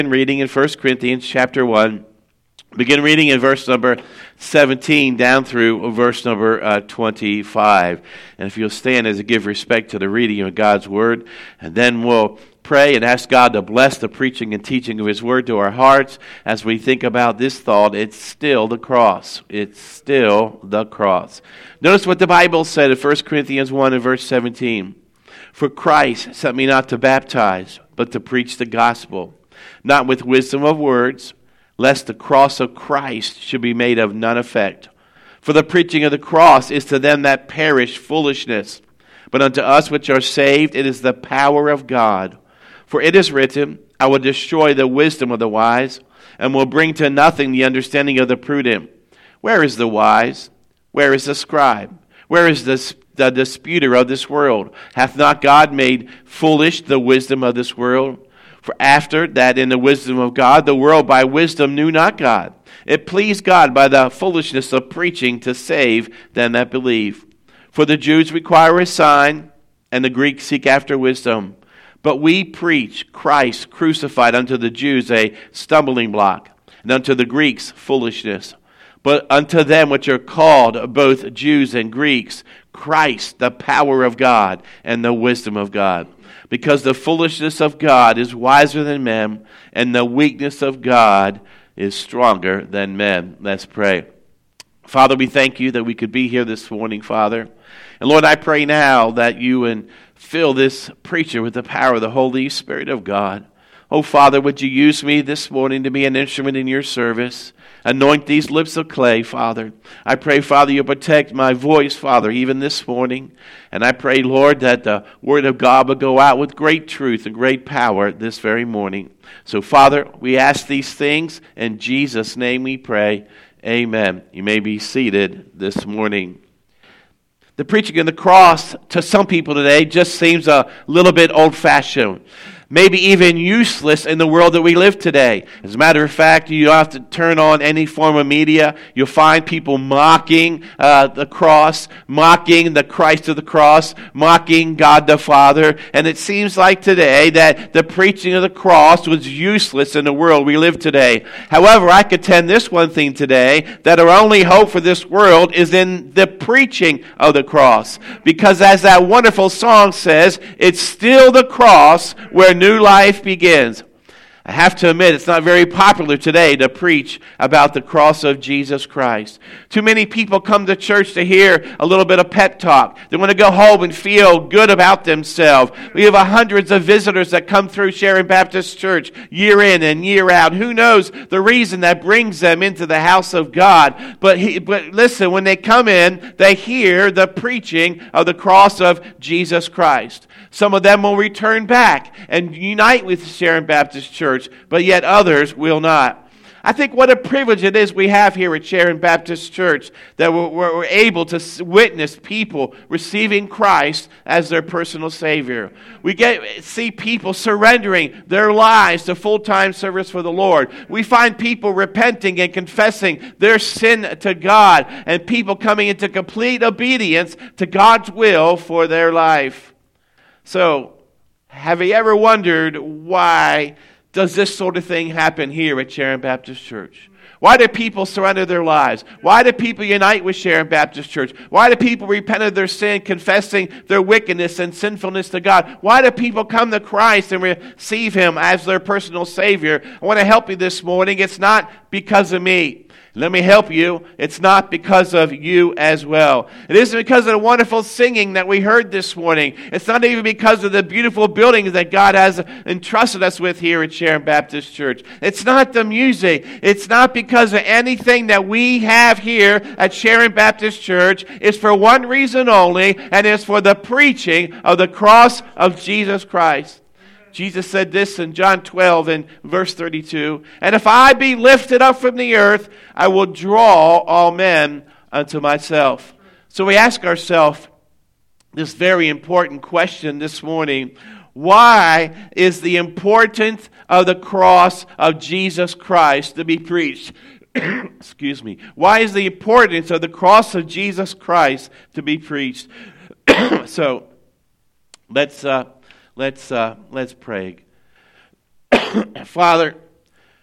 Reading in 1 Corinthians chapter 1. Begin reading in verse number 17 down through verse number 25. And if you'll stand as a give respect to the reading of God's Word, and then we'll pray and ask God to bless the preaching and teaching of His Word to our hearts as we think about this thought. It's still the cross. It's still the cross. Notice what the Bible said in 1 Corinthians 1 and verse 17. For Christ sent me not to baptize, but to preach the gospel, not with wisdom of words, lest the cross of Christ should be made of none effect. For the preaching of the cross is to them that perish foolishness, but unto us which are saved it is the power of God. For it is written, I will destroy the wisdom of the wise, and will bring to nothing the understanding of the prudent. Where is the wise? Where is the scribe? Where is the disputer of this world? Hath not God made foolish the wisdom of this world? For after that in the wisdom of God, the world by wisdom knew not God. It pleased God by the foolishness of preaching to save them that believe. For the Jews require a sign, and the Greeks seek after wisdom. But we preach Christ crucified, unto the Jews a stumbling block, and unto the Greeks foolishness. But unto them which are called, both Jews and Greeks, Christ, the power of God and the wisdom of God. Because the foolishness of God is wiser than men, and the weakness of God is stronger than men. Let's pray. Father, we thank you that we could be here this morning, Father. And Lord, I pray now that you would fill this preacher with the power of the Holy Spirit of God. Oh, Father, would you use me this morning to be an instrument in your service? Anoint these lips of clay, Father. I pray, Father, you'll protect my voice, Father, even this morning. And I pray, Lord, that the word of God will go out with great truth and great power this very morning. So, Father, we ask these things. In Jesus' name we pray. Amen. You may be seated this morning. The preaching of the cross to some people today just seems a little bit old-fashioned. Maybe even useless in the world that we live today. As a matter of fact, you don't have to turn on any form of media. You'll find people mocking the cross, mocking the Christ of the cross, mocking God the Father. And it seems like today that the preaching of the cross was useless in the world we live today. However, I contend this one thing today, that our only hope for this world is in the preaching of the cross. Because as that wonderful song says, it's still the cross where new life begins. I have to admit, it's not very popular today to preach about the cross of Jesus Christ. Too many people come to church to hear a little bit of pep talk. They want to go home and feel good about themselves. We have hundreds of visitors that come through Sharon Baptist Church year in and year out. Who knows the reason that brings them into the house of God? But listen, when they come in, they hear the preaching of the cross of Jesus Christ. Some of them will return back and unite with Sharon Baptist Church, but yet others will not. I think what a privilege it is we have here at Sharon Baptist Church that we're able to witness people receiving Christ as their personal Savior. We see people surrendering their lives to full-time service for the Lord. We find people repenting and confessing their sin to God, and people coming into complete obedience to God's will for their life. So, have you ever wondered why does this sort of thing happen here at Sharon Baptist Church? Why do people surrender their lives? Why do people unite with Sharon Baptist Church? Why do people repent of their sin, confessing their wickedness and sinfulness to God? Why do people come to Christ and receive Him as their personal Savior? I want to help you this morning. It's not because of me. Let me help you. It's not because of you as well. It isn't because of the wonderful singing that we heard this morning. It's not even because of the beautiful buildings that God has entrusted us with here at Sharon Baptist Church. It's not the music. It's not because of anything that we have here at Sharon Baptist Church. It's for one reason only, and it's for the preaching of the cross of Jesus Christ. Jesus said this in John 12 and verse 32, and if I be lifted up from the earth, I will draw all men unto myself. So we ask ourselves this very important question this morning. Why is the importance of the cross of Jesus Christ to be preached? Excuse me. Why is the importance of the cross of Jesus Christ to be preached? So let's pray. Father,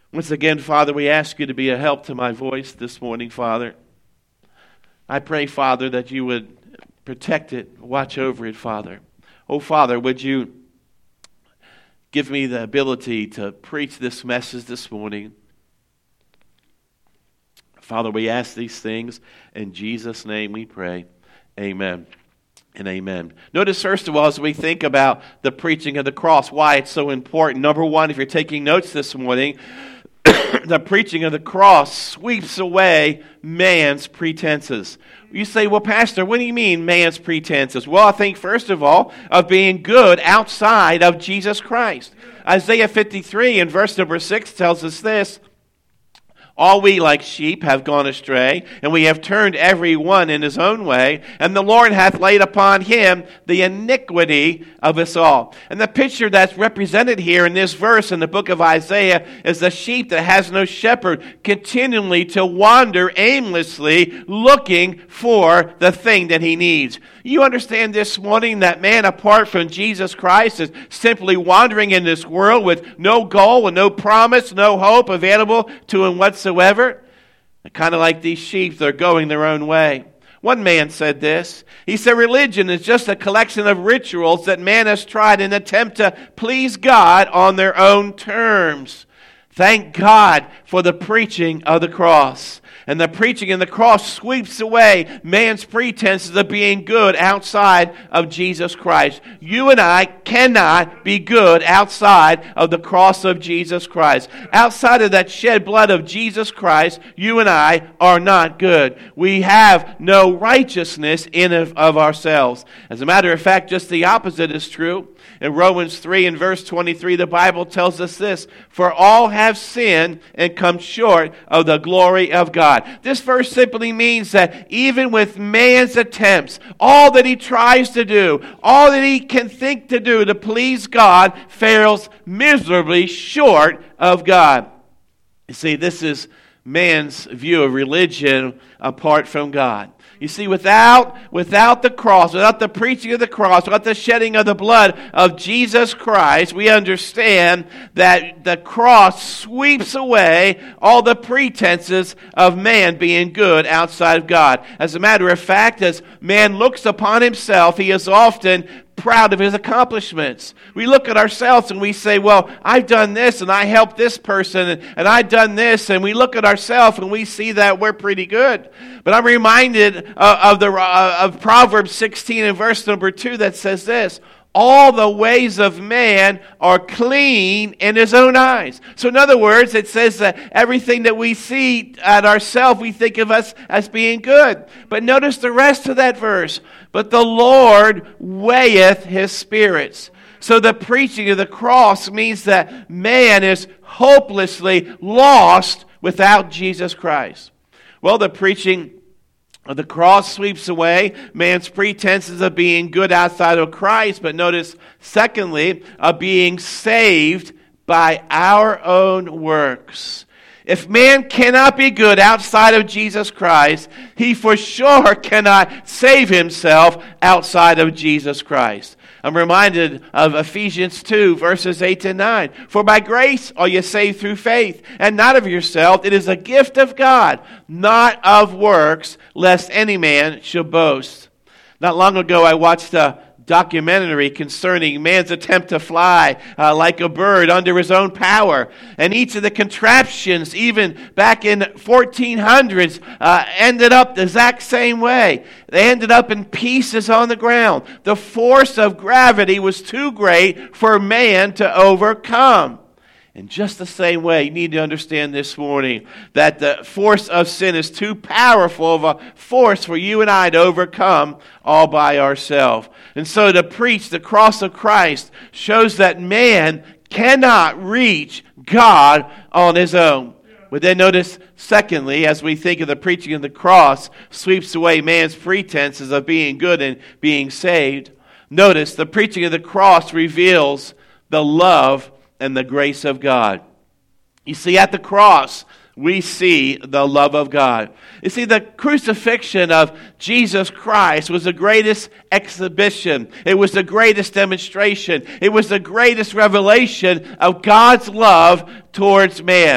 Once again, Father, we ask you to be a help to my voice this morning, Father. I pray, Father, that you would protect it, watch over it, Father. Oh, Father, would you give me the ability to preach this message this morning. Father, we ask these things in Jesus' name we pray. Amen and amen. Notice, first of all, as we think about the preaching of the cross, why it's so important. Number one, if you're taking notes this morning, the preaching of the cross sweeps away man's pretenses. You say, well, Pastor, what do you mean man's pretenses? Well, I think, first of all, of being good outside of Jesus Christ. Isaiah 53 and verse number 6 tells us this: all we like sheep have gone astray, and we have turned every one in his own way, and the Lord hath laid upon him the iniquity of us all. And the picture that's represented here in this verse in the book of Isaiah is the sheep that has no shepherd, continually to wander aimlessly, looking for the thing that he needs. You understand this morning that man apart from Jesus Christ is simply wandering in this world with no goal and no promise, no hope available to him whatsoever? Kind of like these sheep, they're going their own way. One man said this. He said, religion is just a collection of rituals that man has tried in an attempt to please God on their own terms. Thank God for the preaching of the cross. And the preaching of the cross sweeps away man's pretenses of being good outside of Jesus Christ. You and I cannot be good outside of the cross of Jesus Christ. Outside of that shed blood of Jesus Christ, you and I are not good. We have no righteousness in of ourselves. As a matter of fact, just the opposite is true. In Romans 3 and verse 23, the Bible tells us this: for all have sinned and come short of the glory of God. This verse simply means that even with man's attempts, all that he tries to do, all that he can think to do to please God, fails miserably short of God. You see, this is man's view of religion apart from God. You see, without the cross, without the preaching of the cross, without the shedding of the blood of Jesus Christ, we understand that the cross sweeps away all the pretenses of man being good outside of God. As a matter of fact, as man looks upon himself, he is often proud of his accomplishments. We look at ourselves and we say, well, I've done this and I helped this person and I've done this, and we look at ourselves and we see that we're pretty good. But I'm reminded of Proverbs 16 and verse number 2 that says this: all the ways of man are clean in his own eyes. So in other words, it says that everything that we see at ourselves, we think of us as being good. But notice the rest of that verse: but the Lord weigheth his spirits. So the preaching of the cross means that man is hopelessly lost without Jesus Christ. Well, the preaching the cross sweeps away man's pretenses of being good outside of Christ. But notice, secondly, of being saved by our own works. If man cannot be good outside of Jesus Christ, he for sure cannot save himself outside of Jesus Christ. I'm reminded of Ephesians 2, verses 8 and 9. For by grace are you saved through faith, and not of yourself. It is a gift of God, not of works, lest any man should boast. Not long ago, I watched a documentary concerning man's attempt to fly like a bird under his own power. And each of the contraptions, even back in 1400s, ended up the exact same way. They ended up in pieces on the ground. The force of gravity was too great for man to overcome. In just the same way, you need to understand this morning that the force of sin is too powerful of a force for you and I to overcome all by ourselves. And so to preach the cross of Christ shows that man cannot reach God on his own. But then notice, secondly, as we think of the preaching of the cross sweeps away man's pretenses of being good and being saved, notice the preaching of the cross reveals the love and the grace of God. You see, at the cross, we see the love of God. You see, the crucifixion of Jesus Christ was the greatest exhibition. It was the greatest demonstration. It was the greatest revelation of God's love towards man.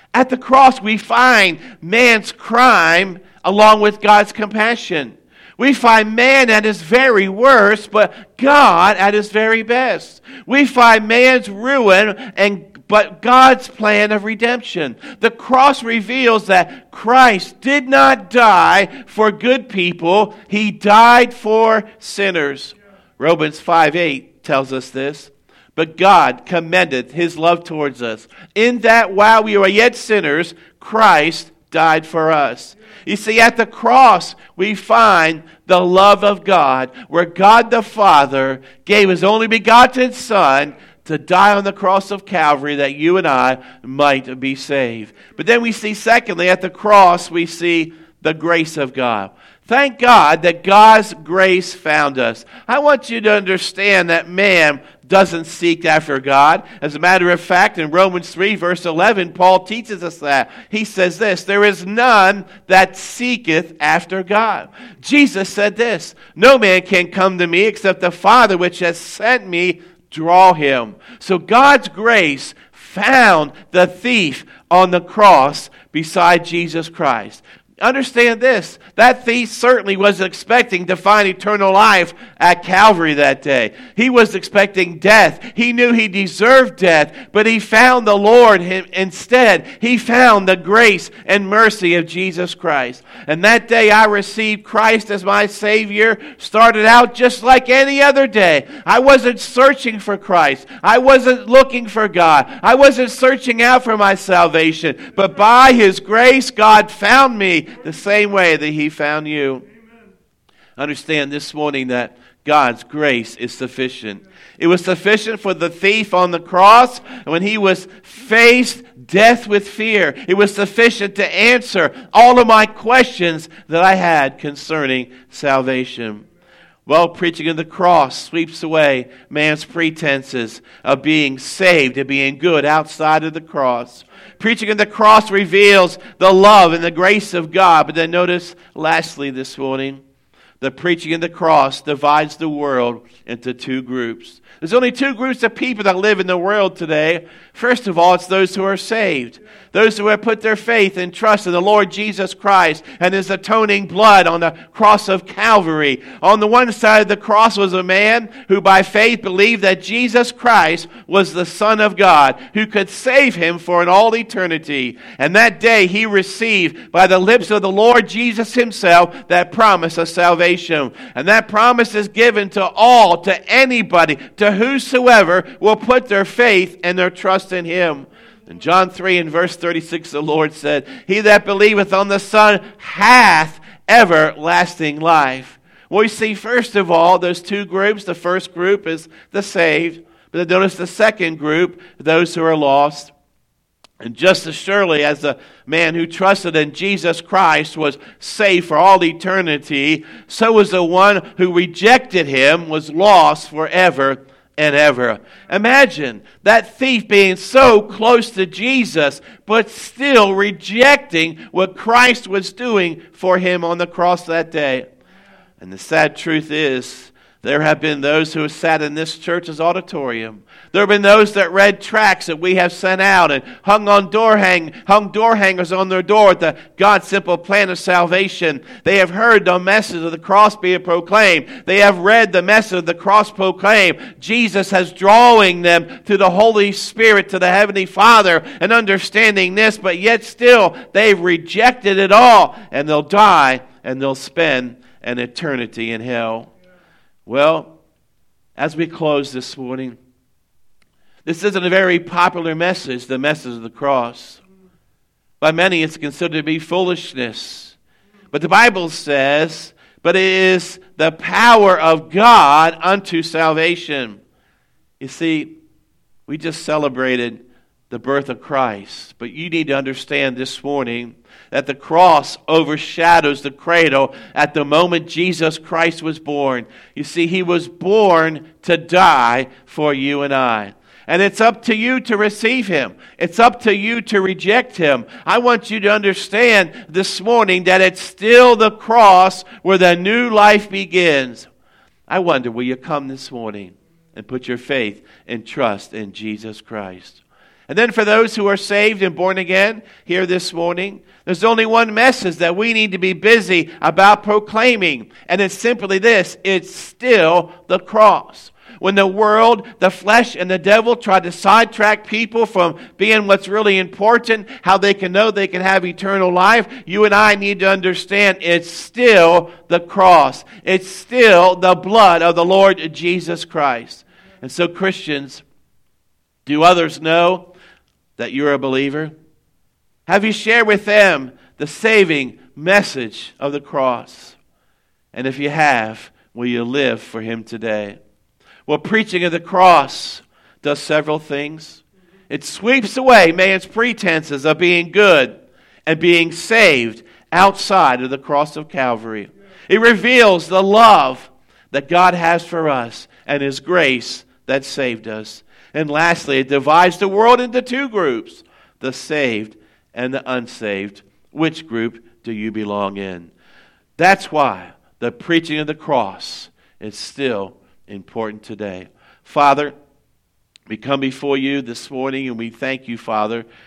At the cross, we find man's crime along with God's compassion. We find man at his very worst, but God at his very best. We find man's ruin but God's plan of redemption. The cross reveals that Christ did not die for good people. He died for sinners. Romans 5:8 tells us this. But God commended his love towards us, in that while we were yet sinners, Christ died for us. You see, at the cross, we find the love of God, where God the Father gave his only begotten Son to die on the cross of Calvary that you and I might be saved. But then we see, secondly, at the cross, we see the grace of God. Thank God that God's grace found us. I want you to understand that man doesn't seek after God. As a matter of fact, in Romans 3, verse 11, Paul teaches us that. He says this, there is none that seeketh after God. Jesus said this, no man can come to me except the Father which has sent me draw him. So God's grace found the thief on the cross beside Jesus Christ. Understand this, that thief certainly was expecting to find eternal life at Calvary that day. He was expecting death. He knew he deserved death, but he found the Lord instead. He found the grace and mercy of Jesus Christ. And that day I received Christ as my Savior. Started out just like any other day. I wasn't searching for Christ. I wasn't looking for God. I wasn't searching out for my salvation. But by his grace, God found me the same way that he found you. Amen. Understand this morning that God's grace is sufficient. It was sufficient for the thief on the cross when he was faced death with fear. It was sufficient to answer all of my questions that I had concerning salvation. Well, preaching of the cross sweeps away man's pretenses of being saved and being good outside of the cross. Preaching of the cross reveals the love and the grace of God. But then notice, lastly this morning, the preaching of the cross divides the world into two groups. There's only two groups of people that live in the world today. First of all, it's those who are saved. Those who have put their faith and trust in the Lord Jesus Christ and his atoning blood on the cross of Calvary. On the one side of the cross was a man who by faith believed that Jesus Christ was the Son of God, who could save him for an all eternity. And that day he received by the lips of the Lord Jesus himself that promise of salvation. And that promise is given to all, to anybody, to whosoever will put their faith and their trust in him. In John 3 and verse 36, the Lord said, he that believeth on the Son hath everlasting life. Well, we see, first of all, those two groups. The first group is the saved. But then notice the second group, those who are lost. And just as surely as the man who trusted in Jesus Christ was saved for all eternity, so was the one who rejected him was lost forever and ever. Imagine that thief being so close to Jesus, but still rejecting what Christ was doing for him on the cross that day. And the sad truth is, there have been those who have sat in this church's auditorium. There have been those that read tracts that we have sent out and hung door hangers on their door with the God's simple plan of salvation. They have heard the message of the cross being proclaimed. They have read the message of the cross proclaimed. Jesus has drawing them to the Holy Spirit, to the Heavenly Father, and understanding this, but yet still they've rejected it all, and they'll die and they'll spend an eternity in hell. Well, as we close this morning, this isn't a very popular message, the message of the cross. By many, it's considered to be foolishness. But the Bible says, but it is the power of God unto salvation. You see, we just celebrated the birth of Christ. But you need to understand this morning that the cross overshadows the cradle at the moment Jesus Christ was born. You see, he was born to die for you and I. And it's up to you to receive him. It's up to you to reject him. I want you to understand this morning that it's still the cross where the new life begins. I wonder, will you come this morning and put your faith and trust in Jesus Christ? And then for those who are saved and born again here this morning, there's only one message that we need to be busy about proclaiming. And it's simply this: it's still the cross. When the world, the flesh, and the devil try to sidetrack people from being what's really important, how they can know they can have eternal life, you and I need to understand it's still the cross. It's still the blood of the Lord Jesus Christ. And so, Christians, do others know that you're a believer? Have you shared with them the saving message of the cross? And if you have, will you live for Him today? Well, preaching of the cross does several things. It sweeps away man's pretenses of being good and being saved outside of the cross of Calvary. It reveals the love that God has for us and His grace that saved us. And lastly, it divides the world into two groups, the saved and the unsaved. Which group do you belong in? That's why the preaching of the cross is still important today. Father, we come before you this morning and we thank you, Father,